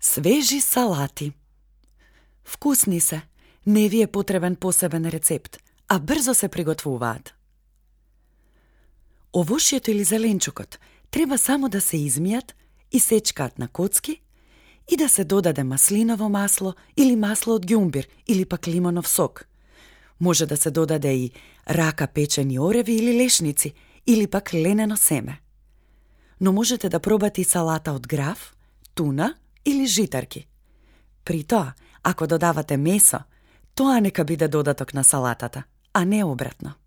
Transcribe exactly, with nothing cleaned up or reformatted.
Свежи салати. Вкусни се, не ви е потребен посебен рецепт, а брзо се приготвуваат. Овошјето или зеленчукот треба само да се измијат и сечкаат на коцки и да се додаде маслиново масло или масло од ѓумбир или пак лимонов сок. Може да се додаде и рака печени ореви или лешници или пак ленено семе. Но можете да пробате и салата од граф, туна или житарки. При тоа, ако додавате месо, тоа нека биде додаток на салатата, а не обратно.